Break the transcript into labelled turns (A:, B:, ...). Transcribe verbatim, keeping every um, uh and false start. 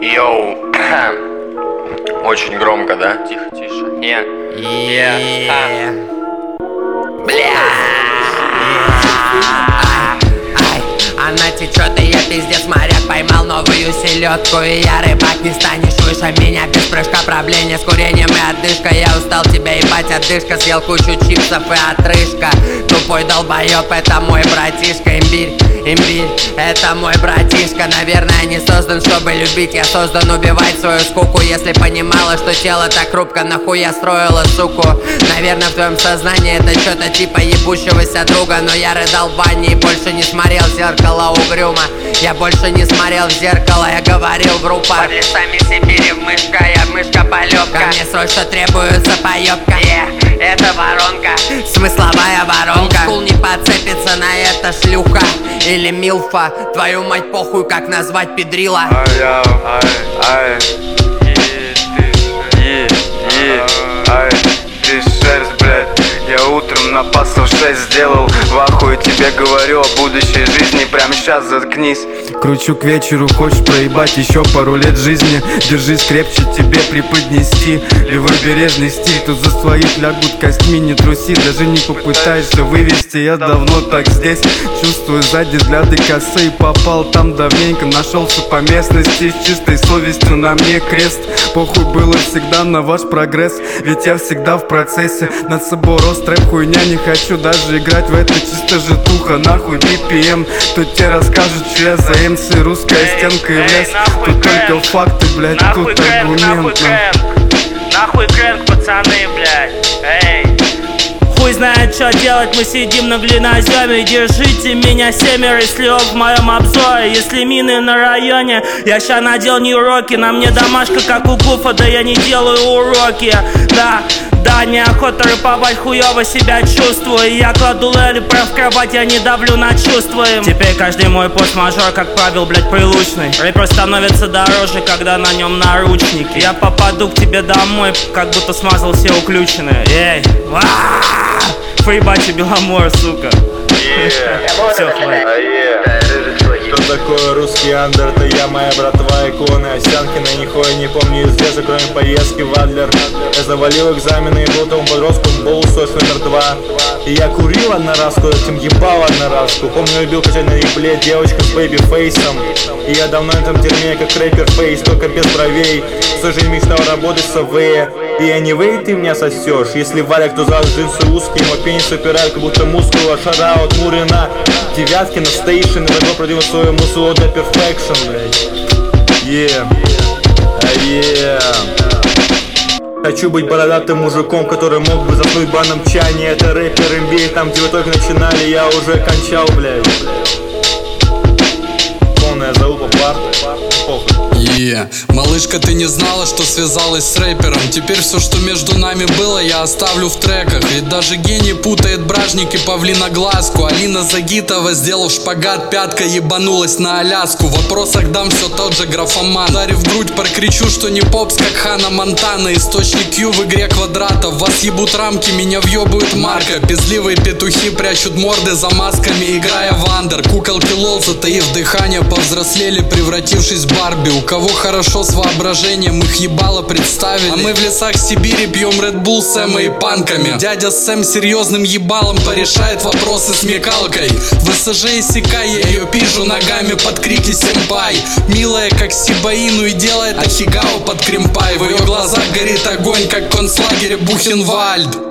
A: Йоу. Очень громко, да? Тихо, тише. Yeah. Yeah. Yeah. Бля.
B: Она течет, и я пиздец моряк. Поймал новую селедку, и я рыбак. Не станешь выше меня без прыжка. Проблема с курением и отдышка. Я устал тебя ебать, отдышка. Съел кучу чипсов и отрыжка. Тупой долбоёб, это мой братишка. Имбирь, имбирь, это мой братишка. Наверное, не создан, чтобы любить. Я создан убивать свою скуку. Если понимала, что тело так хрупко, нахуя строила суку. Наверное, в твоем сознании это что-то типа ебущегося друга. Но я рыдал в бане и больше не смотрел в зеркало угрюмо. Я больше не смотрел в зеркало, я говорил в рупор. Под лесами Сибири в мышка, я мышка-полёбка. Ко мне срочно требуется поёбка. Yeah, это воронка, смысловая воронка. Олдскул не подцепится на это шлюха или милфа. Твою мать похуй, как назвать педрила.
C: Ай, ай, ай, е, е, ай, ты шерсть, блядь. Я утром напасал шесть сделал. В ахуе тебе говорю о будущей жизни. Прямо сейчас заткнись.
D: Кручу к вечеру, хочешь проебать еще пару лет жизни. Держись крепче, тебе преподнести левобережный стиль. Тут за своих лягут костьми, не труси. Даже не попытаешься вывести, я давно так здесь. Чувствую сзади взгляды косы. Попал там давненько, нашелся по местности. С чистой совестью на мне крест. Похуй было всегда на ваш прогресс, ведь я всегда в процессе. Над собой рост, рэп, хуйня, не хочу даже играть в это. Чисто житуха, нахуй би пи эм. Тут тебе расскажут, что я за эм си. Русская стенка и лес. Тут только факты, блядь, тут аргумент.
E: Нахуй крэнк, пацаны, блядь. Эй. Хуй знает, что делать, мы сидим на глиноземе. Держите меня, семеро слёг в моем обзоре. Если мины на районе, я ща надел не уроки. На мне домашка, как у Гуфа, да я не делаю уроки. Да, да, неохота рэповать, хуёво себя чувствую. Я кладу лэли прям в кровать, я не давлю на чувства. Теперь каждый мой пост-мажор, как правил, блядь, прилучный. Рэпер становится дороже, когда на нем наручники. Я попаду к тебе домой, как будто смазал все уключенные. Эй, поебать Беломор, сука. Все, хватит.
F: Кто такой русский андер? Это я, моя братва, иконы Осянкина, нихуя не помню из леса, кроме поездки в Адлер. Я завалил экзамены и был тому подростком, был сош номер два. И я курил одноразку, затем ебал одноразку. Помню, любил качать на репле девочка с бэйби-фейсом. И я давно в этом дерьме, как рэпер фейс, только без бровей. Всю жизнь мечтал работать в Саввее. И я не вей, ты меня сосешь. Если валик, то за джинсы узкие. Мой пенис упирает, как будто мускула. Шара от Мурина, девятки на стейшн. И добро продвинул свою мусулу до перфекшн, блядь. Yeah, yeah. Хочу быть бородатым мужиком, который мог бы заснуть в банном чане. Это рэпер эн би эй, там где вы только начинали, я уже кончал, блядь. Полная залупа пар.
G: Yeah. Малышка, ты не знала, что связалась с рэпером. Теперь все, что между нами было, я оставлю в треках. Ведь даже гений путает бражник и павлиноглазку. Алина Загитова, сделав шпагат, пятка ебанулась на Аляску. В вопросах дам все тот же графоман. Ударив в грудь, прокричу, что не попс, как Хана Монтана. Источник Q в игре квадратов. Вас ебут рамки, меня въебывает марка. Пизливые петухи прячут морды за масками, играя в андер. Куколки лол, затаив дыхание, повзрослели, превратившись в Барби. У кого хорошо с воображением, их ебало представили. А мы в лесах Сибири пьем Red Bull с Эмой и панками. Дядя Сэм серьезным ебалом порешает вопросы с мекалкой. В эс же и сикай, я ее пижу ногами под крики сэмпай. Милая как Сибаину и делает ахигао под кримпай. В ее глазах горит огонь, как в концлагере Бухенвальд.